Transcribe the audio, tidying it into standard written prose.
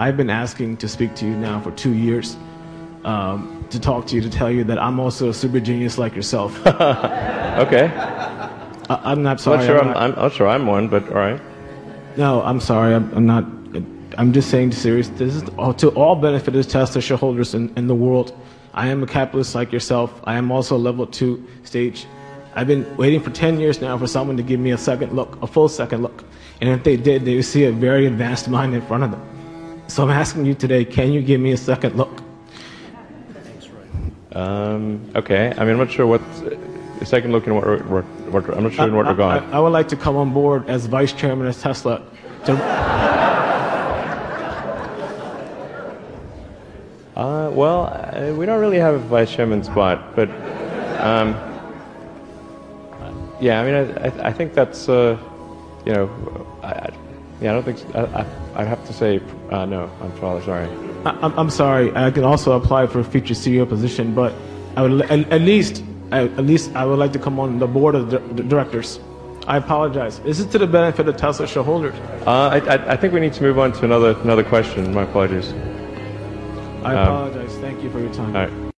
I've been asking to speak to you now for 2 years, to talk to you, to tell you that I'm also a super genius like yourself. Okay. I'm not sorry. I'm not sure I'm one, but all right. No, I'm sorry. I'm not. I'm just saying serious. This is to all benefit of Tesla shareholders in the world. I am a capitalist like yourself. I am also a level 2 stage. I've been waiting for 10 years now for someone to give me a second look, a full second look. And if they did, they would see a very advanced mind in front of them. So I'm asking you today, can you give me a second look? Okay. I mean, I'm not sure what a second look in what I'm not sure in what regard. I would like to come on board as vice chairman of Tesla. Well, we don't really have a vice chairman spot, but yeah. I mean, I think that's I don't think I'd have to say no. I'm probably sorry. I'm sorry. I can also apply for a future CEO position, but I would at least I would like to come on the board of directors. I apologize. This is to the benefit of Tesla shareholders. I think we need to move on to another question. My apologies. I apologize. Thank you for your time. All right.